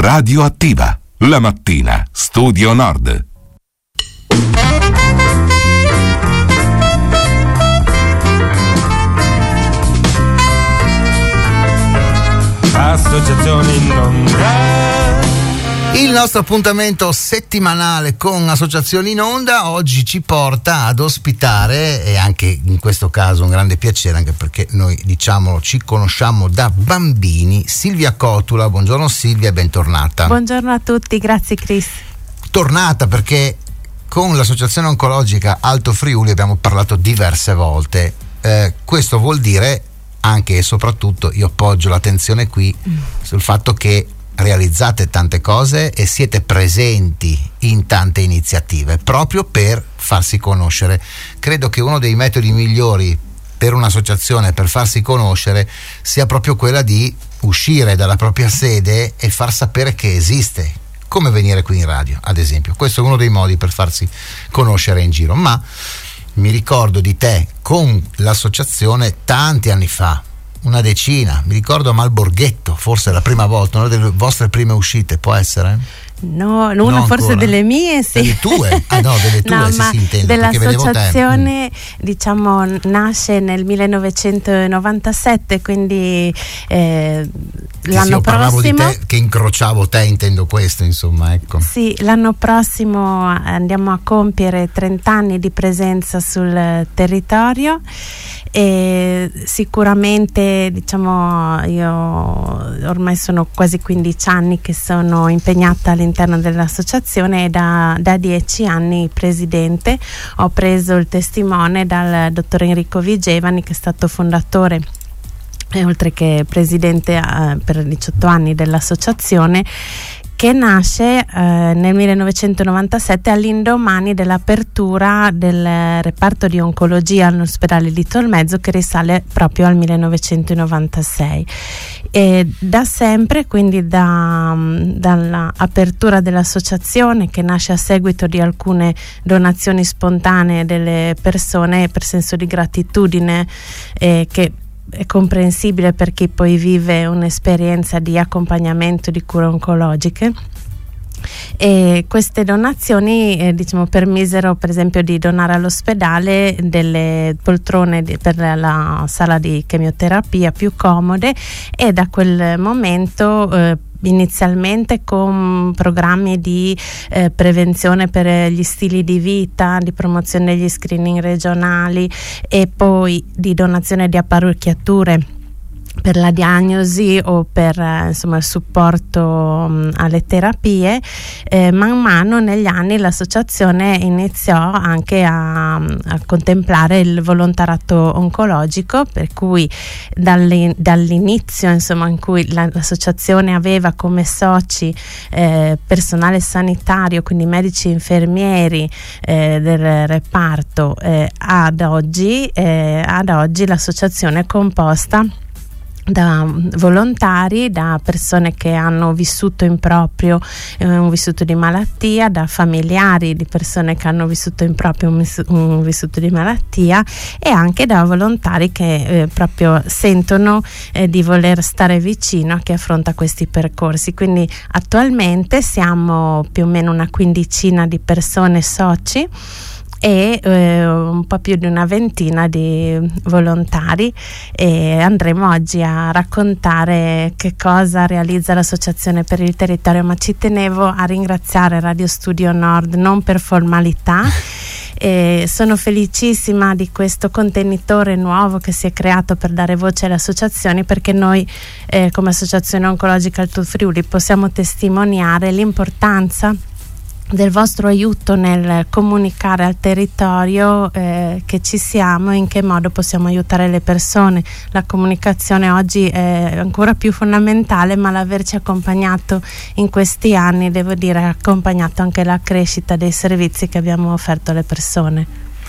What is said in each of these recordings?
Radioattiva, la mattina, Studio Nord. Associazione in onda. Il nostro appuntamento settimanale con Associazioni in Onda oggi ci porta ad ospitare, e anche in questo caso un grande piacere, anche perché noi, diciamolo, ci conosciamo da bambini, Silvia Cotula. Buongiorno Silvia e bentornata. Buongiorno a tutti, grazie Chris. Tornata perché con l'Associazione Oncologica Alto Friuli abbiamo parlato diverse volte. Questo vuol dire anche e soprattutto, io appoggio l'attenzione qui sul fatto che realizzate tante cose e siete presenti in tante iniziative proprio per farsi conoscere. Credo che uno dei metodi migliori per un'associazione per farsi conoscere sia proprio quella di uscire dalla propria sede e far sapere che esiste, come venire qui in radio ad esempio. Questo è uno dei modi per farsi conoscere in giro. Ma mi ricordo di te con l'associazione tanti anni fa, una decina, mi ricordo a Malborghetto, forse la prima volta, una delle vostre prime uscite, può essere? No, una forse delle mie, sì. Delle tue? Ah no, delle tue, no, si intende. Dell'associazione, diciamo, nasce nel 1997, quindi l'anno parlavo prossimo... di te, che incrociavo te, intendo questo, insomma, ecco. Sì, l'anno prossimo andiamo a compiere 30 anni di presenza sul territorio. E sicuramente, diciamo, io ormai sono quasi 15 anni che sono impegnata all'interno dell'associazione e da 10 anni presidente. Ho preso il testimone dal dottor Enrico Vigevani, che è stato fondatore e oltre che presidente per 18 anni dell'associazione, che nasce nel 1997 all'indomani dell'apertura del reparto di oncologia all'ospedale di Tolmezzo, che risale proprio al 1996. E da sempre, quindi dall'apertura dell'associazione, che nasce a seguito di alcune donazioni spontanee delle persone per senso di gratitudine, che è comprensibile per chi poi vive un'esperienza di accompagnamento di cure oncologiche. E queste donazioni diciamo permisero per esempio di donare all'ospedale delle poltrone per la sala di chemioterapia più comode, e da quel momento inizialmente con programmi di prevenzione per gli stili di vita, di promozione degli screening regionali e poi di donazione di apparecchiature per la diagnosi o per insomma il supporto alle terapie. Man mano negli anni l'associazione iniziò anche a contemplare il volontariato oncologico, per cui dall'inizio insomma in cui l'associazione aveva come soci personale sanitario, quindi medici e infermieri del reparto, ad oggi l'associazione è composta da volontari, da persone che hanno vissuto in proprio un vissuto di malattia, da familiari di persone che hanno vissuto in proprio un vissuto di malattia, e anche da volontari che proprio sentono di voler stare vicino a chi affronta questi percorsi. Quindi attualmente siamo più o meno una quindicina di persone soci e un po' più di una ventina di volontari, e andremo oggi a raccontare che cosa realizza l'associazione per il territorio. Ma ci tenevo a ringraziare Radio Studio Nord, non per formalità. Sono felicissima di questo contenitore nuovo che si è creato per dare voce alle associazioni, perché noi come Associazione Oncologica Alto Friuli possiamo testimoniare l'importanza del vostro aiuto nel comunicare al territorio che ci siamo e in che modo possiamo aiutare le persone. La comunicazione oggi è ancora più fondamentale, ma l'averci accompagnato in questi anni, devo dire, ha accompagnato anche la crescita dei servizi che abbiamo offerto alle persone.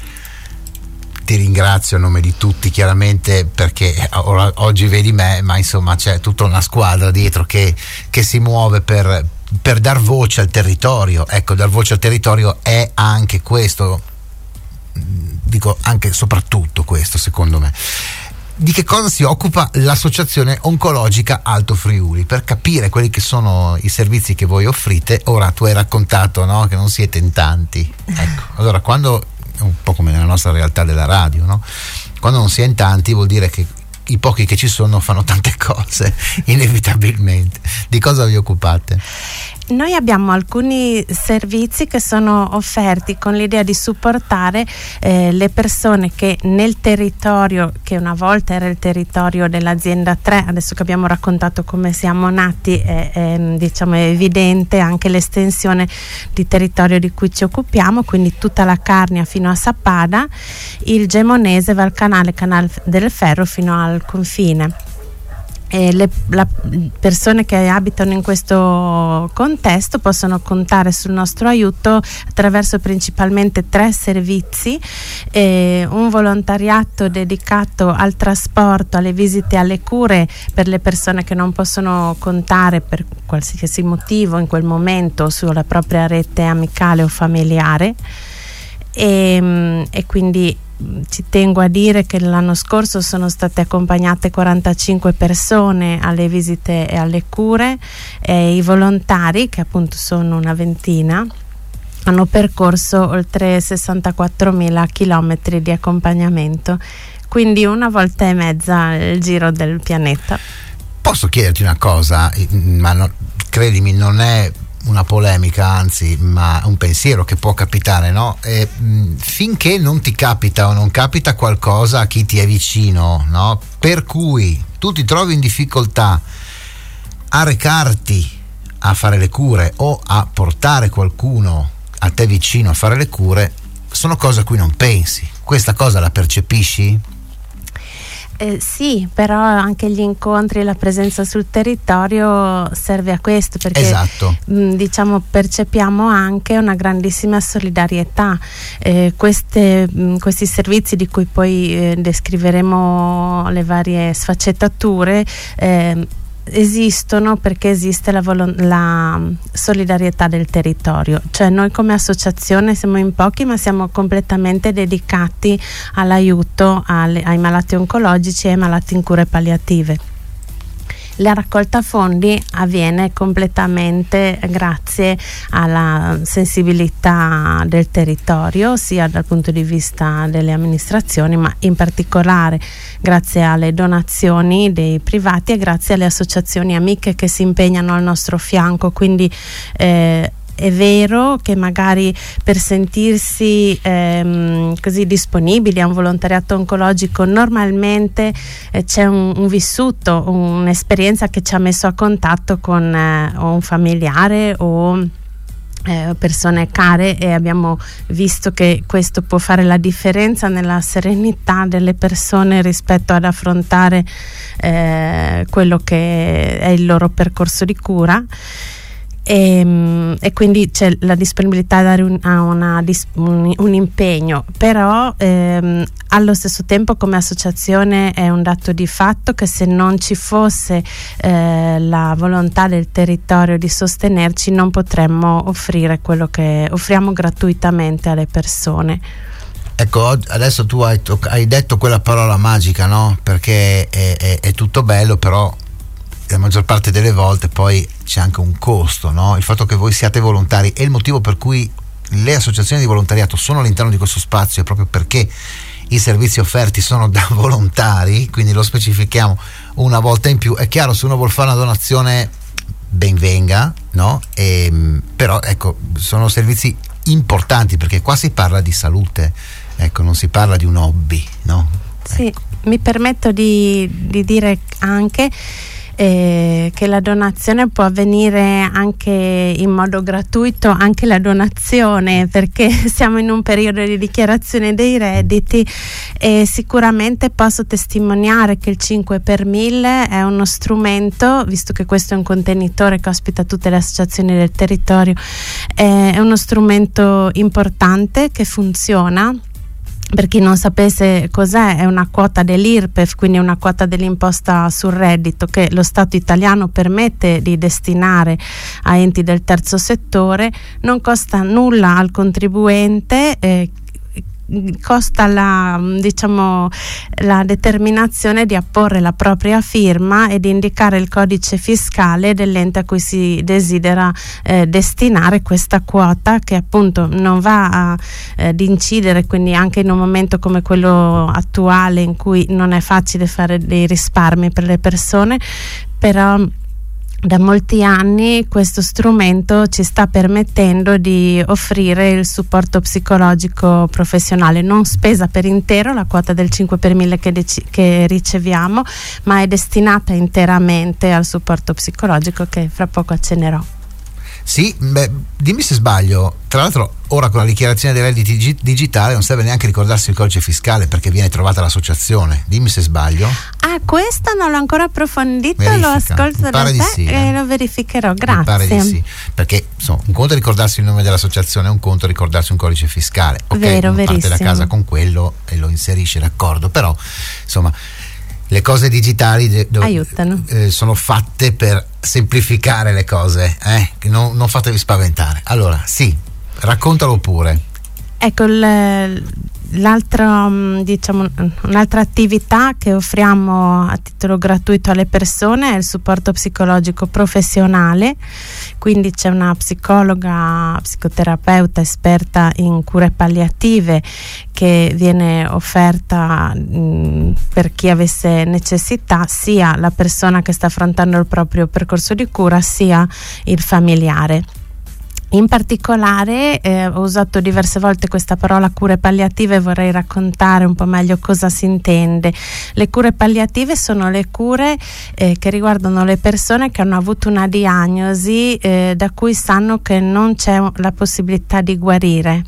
Ti ringrazio a nome di tutti, chiaramente, perché oggi vedi me, ma insomma c'è tutta una squadra dietro che si muove per dar voce al territorio. Ecco, dar voce al territorio è anche questo, dico anche soprattutto questo, secondo me. di che cosa si occupa l'Associazione Oncologica Alto Friuli, per capire quelli che sono i servizi che voi offrite. Ora tu hai raccontato, no, che non siete in tanti, ecco, allora quando, un po' come nella nostra realtà della radio, no? Quando non si è in tanti vuol dire che i pochi che ci sono fanno tante cose, inevitabilmente. Di cosa vi occupate? Noi abbiamo alcuni servizi che sono offerti con l'idea di supportare le persone che nel territorio, che una volta era il territorio dell'azienda 3, adesso che abbiamo raccontato come siamo nati, è evidente anche l'estensione di territorio di cui ci occupiamo, quindi tutta la Carnia fino a Sappada, il Gemonese, Valcanale, Canal del Ferro fino al confine. Le persone che abitano in questo contesto possono contare sul nostro aiuto attraverso principalmente 3 servizi: un volontariato dedicato al trasporto, alle visite, alle cure per le persone che non possono contare per qualsiasi motivo in quel momento sulla propria rete amicale o familiare, e quindi ci tengo a dire che l'anno scorso sono state accompagnate 45 persone alle visite e alle cure, e i volontari, che appunto sono una ventina, hanno percorso oltre 64.000 chilometri di accompagnamento, quindi una volta e mezza il giro del pianeta. Posso chiederti una cosa, ma no, credimi, non è una polemica, anzi, ma un pensiero che può capitare, no? Finché non ti capita o non capita qualcosa a chi ti è vicino, no? Per cui tu ti trovi in difficoltà a recarti a fare le cure o a portare qualcuno a te vicino a fare le cure, sono cose a cui non pensi. Questa cosa la percepisci? Sì, però anche gli incontri e la presenza sul territorio serve a questo, perché esatto. Percepiamo anche una grandissima solidarietà. Questi servizi, di cui poi descriveremo le varie sfaccettature, esistono perché esiste la solidarietà del territorio. Cioè, noi come associazione siamo in pochi, ma siamo completamente dedicati all'aiuto ai malati oncologici e ai malati in cure palliative. La raccolta fondi avviene completamente grazie alla sensibilità del territorio, sia dal punto di vista delle amministrazioni, ma in particolare grazie alle donazioni dei privati e grazie alle associazioni amiche che si impegnano al nostro fianco. Quindi è vero che magari per sentirsi così disponibili a un volontariato oncologico normalmente c'è un vissuto, un'esperienza che ci ha messo a contatto con un familiare o persone care, e abbiamo visto che questo può fare la differenza nella serenità delle persone rispetto ad affrontare quello che è il loro percorso di cura. E quindi c'è la disponibilità a dare un impegno, però allo stesso tempo come associazione è un dato di fatto che se non ci fosse la volontà del territorio di sostenerci, non potremmo offrire quello che offriamo gratuitamente alle persone. Ecco, adesso tu hai detto quella parola magica, no? Perché è tutto bello, però la maggior parte delle volte poi c'è anche un costo, no? Il fatto che voi siate volontari, e il motivo per cui le associazioni di volontariato sono all'interno di questo spazio è proprio perché i servizi offerti sono da volontari, quindi lo specifichiamo una volta in più. È chiaro, se uno vuol fare una donazione ben venga, no? Però ecco, sono servizi importanti, perché qua si parla di salute, ecco, non si parla di un hobby, no? Sì, ecco. Mi permetto di dire anche che la donazione può avvenire anche in modo gratuito, anche la donazione, perché siamo in un periodo di dichiarazione dei redditi, e sicuramente posso testimoniare che il 5 per 1000 è uno strumento, visto che questo è un contenitore che ospita tutte le associazioni del territorio, è uno strumento importante che funziona. Per chi non sapesse cos'è, è una quota dell'IRPEF, quindi una quota dell'imposta sul reddito che lo Stato italiano permette di destinare a enti del terzo settore, non costa nulla al contribuente, costa la determinazione di apporre la propria firma e di indicare il codice fiscale dell'ente a cui si desidera destinare questa quota, che appunto non va ad incidere, quindi anche in un momento come quello attuale in cui non è facile fare dei risparmi per le persone, però da molti anni questo strumento ci sta permettendo di offrire il supporto psicologico professionale, non spesa per intero la quota del 5 per 1000 che riceviamo, ma è destinata interamente al supporto psicologico, che fra poco accennerò. Sì, dimmi se sbaglio. Tra l'altro ora con la dichiarazione dei redditi digitale non serve neanche ricordarsi il codice fiscale, perché viene trovata l'associazione. Dimmi se sbaglio. Questo non l'ho ancora approfondito. Verifica. Lo ascolto da te sì, e lo verificherò. Grazie. Mi pare di sì, perché insomma, un conto è ricordarsi il nome dell'associazione, un conto è ricordarsi un codice fiscale. Ok, vero, uno parte da verissimo. casa con quello e lo inserisce, d'accordo, però insomma le cose digitali aiutano. Sono fatte per semplificare le cose, non fatevi spaventare. Allora, sì, raccontalo pure. Ecco, un'altra attività che offriamo a titolo gratuito alle persone è il supporto psicologico professionale, quindi c'è una psicologa, psicoterapeuta esperta in cure palliative che viene offerta per chi avesse necessità, sia la persona che sta affrontando il proprio percorso di cura sia il familiare. In particolare ho usato diverse volte questa parola cure palliative e vorrei raccontare un po' meglio cosa si intende. Le cure palliative sono le cure che riguardano le persone che hanno avuto una diagnosi da cui sanno che non c'è la possibilità di guarire.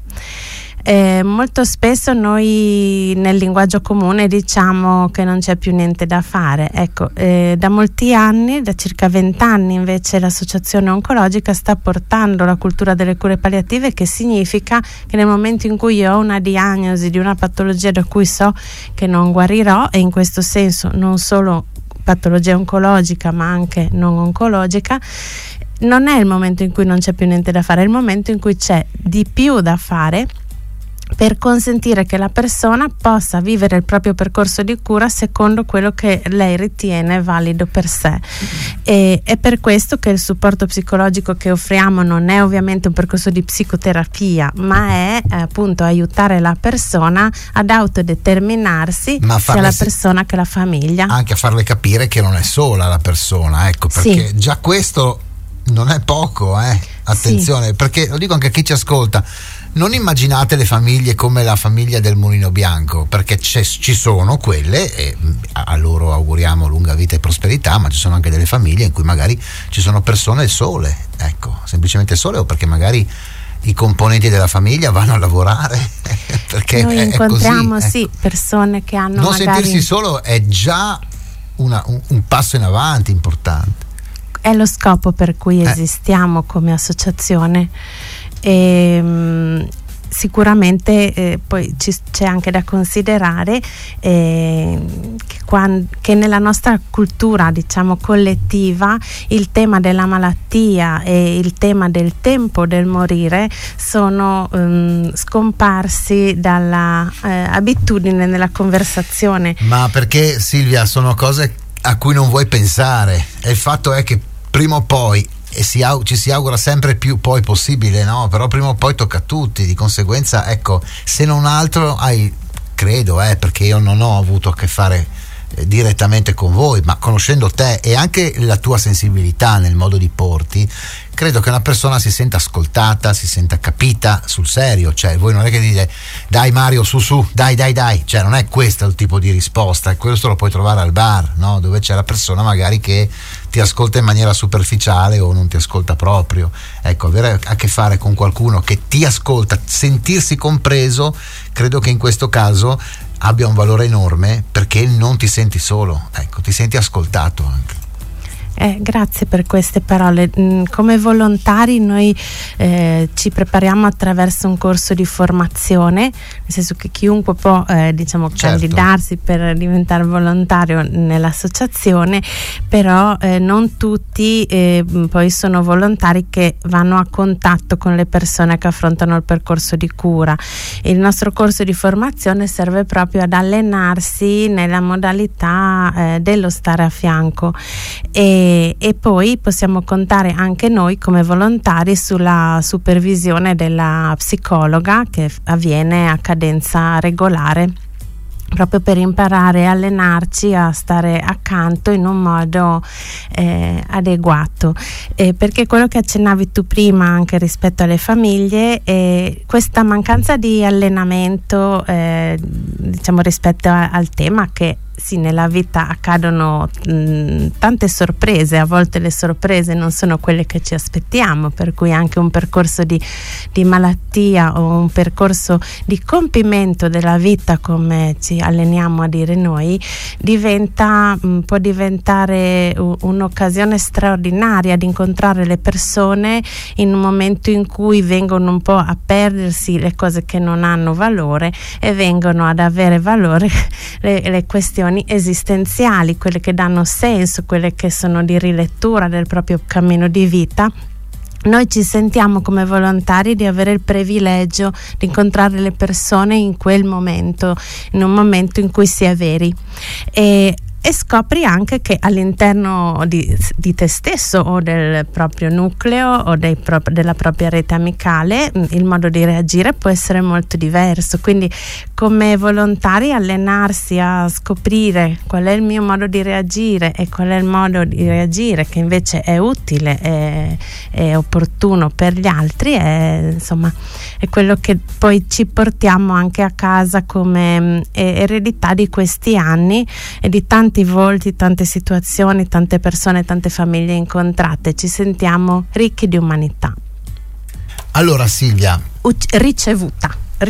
Molto spesso noi nel linguaggio comune diciamo che non c'è più niente da fare. Ecco, da molti anni, da circa 20 anni invece, l'associazione oncologica sta portando la cultura delle cure palliative, che significa che nel momento in cui io ho una diagnosi di una patologia da cui so che non guarirò, e in questo senso non solo patologia oncologica ma anche non oncologica, non è il momento in cui non c'è più niente da fare, è il momento in cui c'è di più da fare per consentire che la persona possa vivere il proprio percorso di cura secondo quello che lei ritiene valido per sé. E è per questo che il supporto psicologico che offriamo non è ovviamente un percorso di psicoterapia, ma è appunto aiutare la persona ad autodeterminarsi, sia la persona che la famiglia. Anche a farle capire che non è sola la persona, ecco, perché sì, già questo non è poco, attenzione, sì, perché lo dico anche a chi ci ascolta. Non immaginate le famiglie come la famiglia del Mulino Bianco, perché ci sono quelle, e a loro auguriamo lunga vita e prosperità, ma ci sono anche delle famiglie in cui magari ci sono persone sole, ecco, semplicemente sole, o perché magari i componenti della famiglia vanno a lavorare, perché noi incontriamo così, sì, persone che hanno non magari... sentirsi solo è già un passo in avanti importante. È lo scopo per cui esistiamo come associazione. Sicuramente poi c'è anche da considerare che nella nostra cultura, diciamo, collettiva, il tema della malattia e il tema del tempo del morire sono scomparsi dalla abitudine nella conversazione. Ma perché, Silvia, sono cose a cui non vuoi pensare, e il fatto è che prima o poi, e ci si augura sempre più poi possibile, no? Però prima o poi tocca a tutti, di conseguenza, ecco, se non altro credo, perché io non ho avuto a che fare direttamente con voi, ma conoscendo te e anche la tua sensibilità nel modo di porti, credo che una persona si senta ascoltata, si senta capita sul serio. Cioè, voi non è che dite dai Mario, su, dai, cioè non è questo il tipo di risposta, e questo lo puoi trovare al bar, no? Dove c'è la persona magari che ti ascolta in maniera superficiale o non ti ascolta proprio. Ecco, avere a che fare con qualcuno che ti ascolta, sentirsi compreso, credo che in questo caso abbia un valore enorme, perché non ti senti solo, ecco, ti senti ascoltato anche. Grazie per queste parole. Come volontari noi ci prepariamo attraverso un corso di formazione, nel senso che chiunque può candidarsi per diventare volontario nell'associazione, però non tutti poi sono volontari che vanno a contatto con le persone che affrontano il percorso di cura. Il nostro corso di formazione serve proprio ad allenarsi nella modalità dello stare a fianco e poi possiamo contare anche noi come volontari sulla supervisione della psicologa, che avviene a cadenza regolare, proprio per imparare e allenarci a stare accanto in un modo adeguato, perché quello che accennavi tu prima anche rispetto alle famiglie, questa mancanza di allenamento rispetto al tema che sì, nella vita accadono tante sorprese, a volte le sorprese non sono quelle che ci aspettiamo, per cui anche un percorso di malattia o un percorso di compimento della vita, come ci alleniamo a dire noi, può diventare un'occasione straordinaria di incontrare le persone in un momento in cui vengono un po' a perdersi le cose che non hanno valore e vengono ad avere valore le questioni esistenziali, quelle che danno senso, quelle che sono di rilettura del proprio cammino di vita. Noi ci sentiamo come volontari di avere il privilegio di incontrare le persone in quel momento, in un momento in cui si è veri, e scopri anche che all'interno di te stesso o del proprio nucleo o della propria rete amicale il modo di reagire può essere molto diverso. Quindi come volontari allenarsi a scoprire qual è il mio modo di reagire e qual è il modo di reagire che invece è utile e opportuno per gli altri, è quello che poi ci portiamo anche a casa come eredità di questi anni e di tanti volti, tante situazioni, tante persone, tante famiglie incontrate. Ci sentiamo ricchi di umanità. Allora Silvia, ricevuta.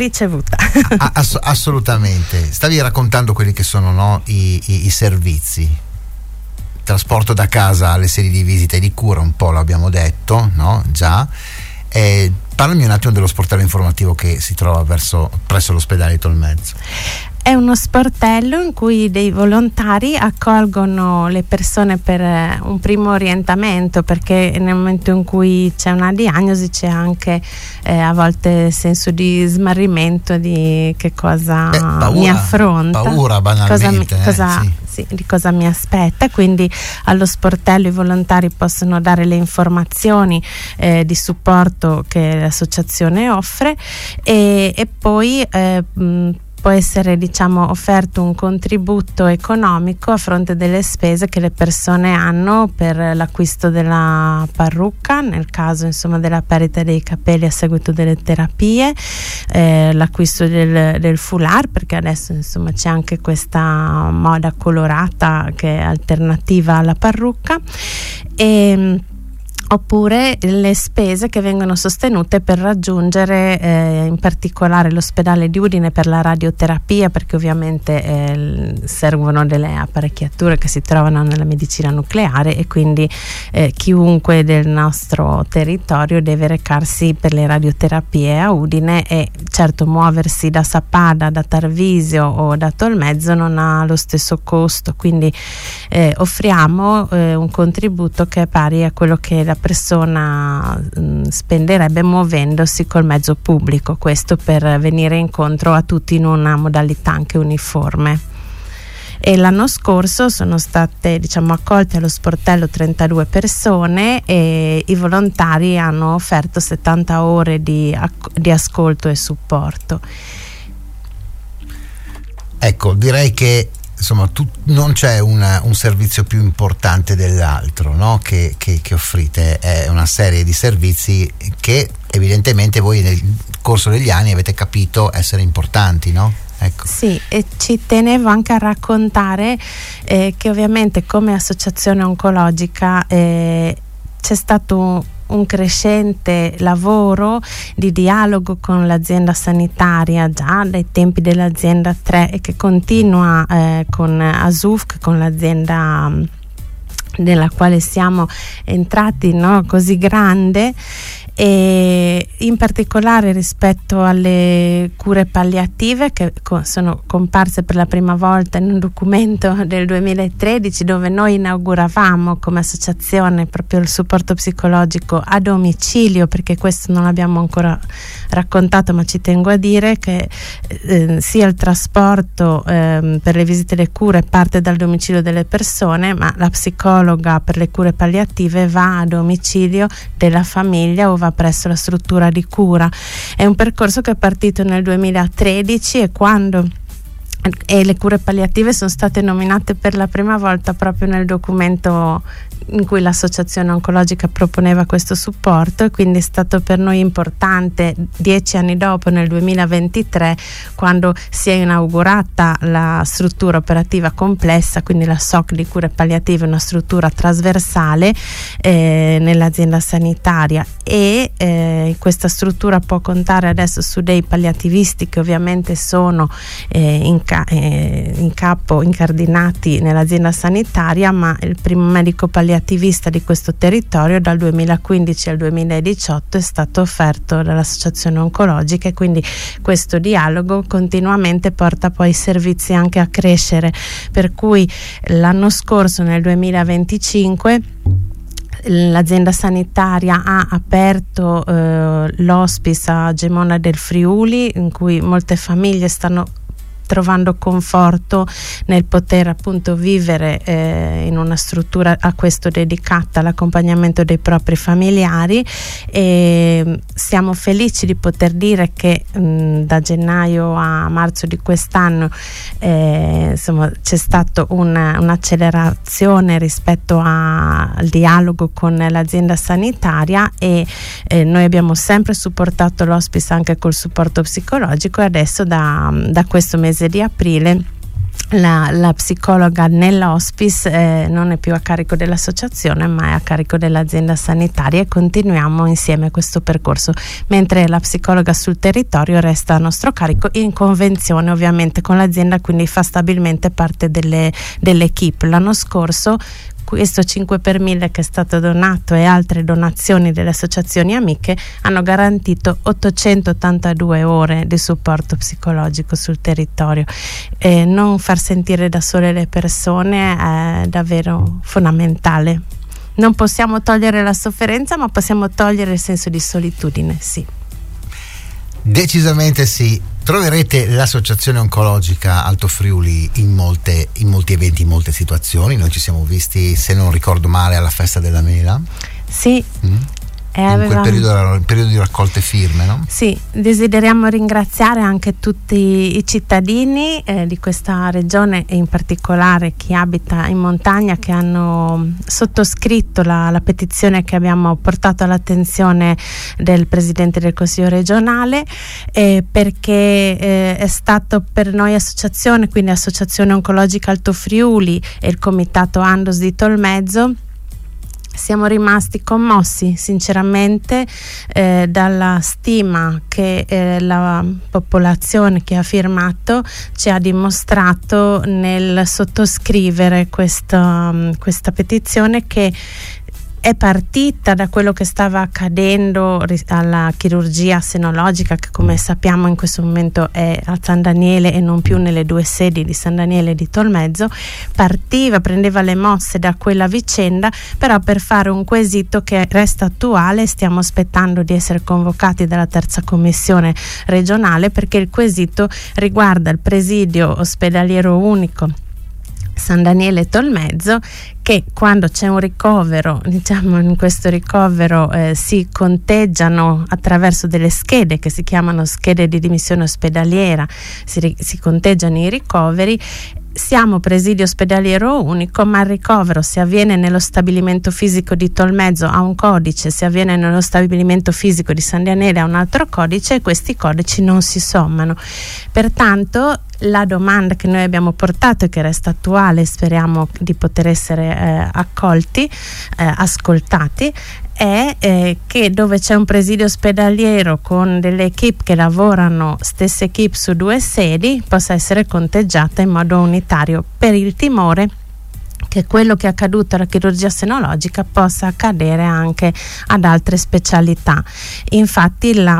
Assolutamente. Stavi raccontando quelli che sono i servizi, trasporto da casa alle sedi di visita e di cura, un po' l'abbiamo detto, no? Già. Parlami un attimo dello sportello informativo che si trova presso l'ospedale di Tolmezzo. È uno sportello in cui dei volontari accolgono le persone per un primo orientamento, perché nel momento in cui c'è una diagnosi c'è anche a volte senso di smarrimento di che cosa mi affronta, paura banalmente, di cosa mi aspetta. Quindi allo sportello i volontari possono dare le informazioni di supporto che l'associazione offre e poi può essere offerto un contributo economico a fronte delle spese che le persone hanno per l'acquisto della parrucca, nel caso della perdita dei capelli a seguito delle terapie, l'acquisto del foulard, perché adesso c'è anche questa moda colorata che è alternativa alla parrucca, oppure le spese che vengono sostenute per raggiungere in particolare l'ospedale di Udine per la radioterapia, perché ovviamente servono delle apparecchiature che si trovano nella medicina nucleare e quindi chiunque del nostro territorio deve recarsi per le radioterapie a Udine, e certo muoversi da Sappada, da Tarvisio o da Tolmezzo non ha lo stesso costo, quindi offriamo un contributo che è pari a quello che la persona spenderebbe muovendosi col mezzo pubblico, questo per venire incontro a tutti in una modalità anche uniforme. E l'anno scorso sono state accolte allo sportello 32 persone e i volontari hanno offerto 70 ore di ascolto e supporto. Ecco, direi che non c'è un servizio più importante dell'altro, no? che offrite. È una serie di servizi che evidentemente voi nel corso degli anni avete capito essere importanti, no? Ecco. Sì, e ci tenevo anche a raccontare che ovviamente come associazione oncologica c'è stato un crescente lavoro di dialogo con l'azienda sanitaria già dai tempi dell'azienda 3 e che continua con ASUFC, con l'azienda nella quale siamo entrati, no, così grande, e in particolare rispetto alle cure palliative che sono comparse per la prima volta in un documento del 2013, dove noi inauguravamo come associazione proprio il supporto psicologico a domicilio, perché questo non l'abbiamo ancora raccontato, ma ci tengo a dire che sia il trasporto per le visite e le cure parte dal domicilio delle persone, ma la psicologa per le cure palliative va a domicilio della famiglia o va presso la struttura di cura. È un percorso che è partito nel 2013 e le cure palliative sono state nominate per la prima volta proprio nel documento in cui l'associazione oncologica proponeva questo supporto, e quindi è stato per noi importante 10 anni dopo, nel 2023, quando si è inaugurata la struttura operativa complessa, quindi la SOC di cure palliative, una struttura trasversale nell'azienda sanitaria, e questa struttura può contare adesso su dei palliativisti che ovviamente sono incardinati nell'azienda sanitaria, ma il primo medico palliativista di questo territorio dal 2015 al 2018 è stato offerto dall'associazione oncologica, e quindi questo dialogo continuamente porta poi i servizi anche a crescere, per cui l'anno scorso, nel 2025, l'azienda sanitaria ha aperto l'hospice a Gemona del Friuli, in cui molte famiglie stanno trovando conforto nel poter appunto vivere in una struttura a questo dedicata all'accompagnamento dei propri familiari, e siamo felici di poter dire che da gennaio a marzo di quest'anno insomma c'è stato un'accelerazione rispetto al dialogo con l'azienda sanitaria, e noi abbiamo sempre supportato l'hospice anche col supporto psicologico, e adesso da questo mese di aprile la psicologa nell'hospice non è più a carico dell'associazione, ma è a carico dell'azienda sanitaria, e continuiamo insieme questo percorso, mentre la psicologa sul territorio resta a nostro carico in convenzione ovviamente con l'azienda, quindi fa stabilmente parte dell'equipe. L'anno scorso questo 5 per 1000 che è stato donato e altre donazioni delle associazioni amiche hanno garantito 882 ore di supporto psicologico sul territorio. Non far sentire da sole le persone è davvero fondamentale. Non possiamo togliere la sofferenza, ma possiamo togliere il senso di solitudine, sì. Decisamente sì. Troverete l'associazione oncologica Alto Friuli in molti eventi, in molte situazioni. Noi ci siamo visti, se non ricordo male, alla festa della mela. Sì. In quel periodo di raccolte firme, no? Sì, desideriamo ringraziare anche tutti i cittadini di questa regione, e in particolare chi abita in montagna, che hanno sottoscritto la petizione che abbiamo portato all'attenzione del Presidente del Consiglio regionale, perché è stato per noi associazione, quindi Associazione Oncologica Alto Friuli e il Comitato Andos di Tolmezzo, siamo rimasti commossi sinceramente dalla stima che la popolazione che ha firmato ci ha dimostrato nel sottoscrivere questa petizione, che è partita da quello che stava accadendo alla chirurgia senologica, che come sappiamo in questo momento è a San Daniele e non più nelle due sedi di San Daniele e di Tolmezzo. Prendeva le mosse da quella vicenda, però per fare un quesito che resta attuale stiamo aspettando di essere convocati dalla terza commissione regionale, perché il quesito riguarda il presidio ospedaliero unico San Daniele e Tolmezzo, che quando c'è un ricovero, diciamo in questo ricovero si conteggiano attraverso delle schede che si chiamano schede di dimissione ospedaliera, si conteggiano i ricoveri. Siamo presidio ospedaliero unico, ma il ricovero, se avviene nello stabilimento fisico di Tolmezzo, ha un codice, se avviene nello stabilimento fisico di San Daniele ha un altro codice, e questi codici non si sommano. Pertanto la domanda che noi abbiamo portato e che resta attuale, speriamo di poter essere ascoltati, è che dove c'è un presidio ospedaliero con delle equip che lavorano, stesse equip su due sedi, possa essere conteggiata in modo unitario, per il timore che quello che è accaduto alla chirurgia senologica possa accadere anche ad altre specialità. Infatti il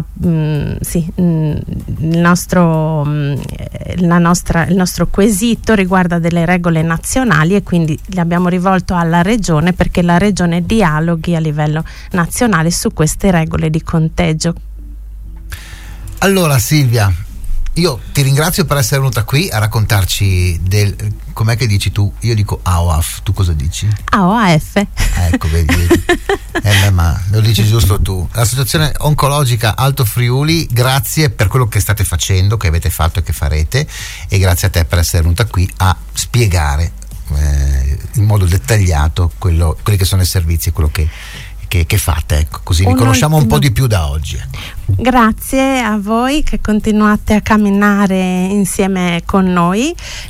nostro quesito riguarda delle regole nazionali, e quindi le abbiamo rivolto alla Regione perché la Regione dialoghi a livello nazionale su queste regole di conteggio. Allora Silvia, io ti ringrazio per essere venuta qui a raccontarci com'è che dici tu? Io dico AOAF, tu cosa dici? AOAF. Ecco, vedi. Ma lo dici giusto tu. L'Associazione Oncologica Alto Friuli, grazie per quello che state facendo, che avete fatto e che farete, e grazie a te per essere venuta qui a spiegare in modo dettagliato quelli che sono i servizi e quello che fate, ecco, così vi conosciamo un po' di più da oggi. Grazie a voi che continuate a camminare insieme con noi,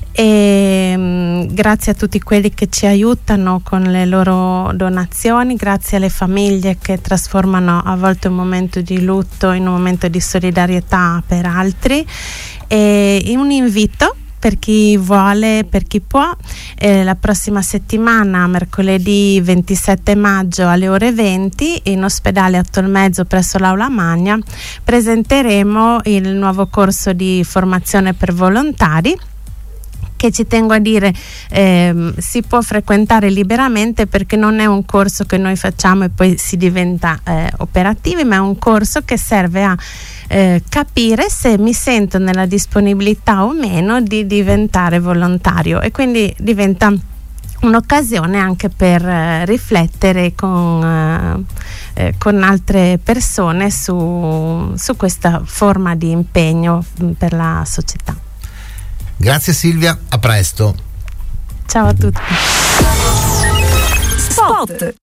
e grazie a tutti quelli che ci aiutano con le loro donazioni, grazie alle famiglie che trasformano a volte un momento di lutto in un momento di solidarietà per altri, e un invito per chi vuole, per chi può. La prossima settimana, mercoledì 27 maggio alle ore 20, in ospedale a Tolmezzo presso l'Aula Magna, presenteremo il nuovo corso di formazione per volontari, che ci tengo a dire si può frequentare liberamente, perché non è un corso che noi facciamo e poi si diventa operativi, ma è un corso che serve a capire se mi sento nella disponibilità o meno di diventare volontario, e quindi diventa un'occasione anche per riflettere con altre persone su questa forma di impegno per la società. Grazie Silvia, a presto. Ciao a tutti. Spot.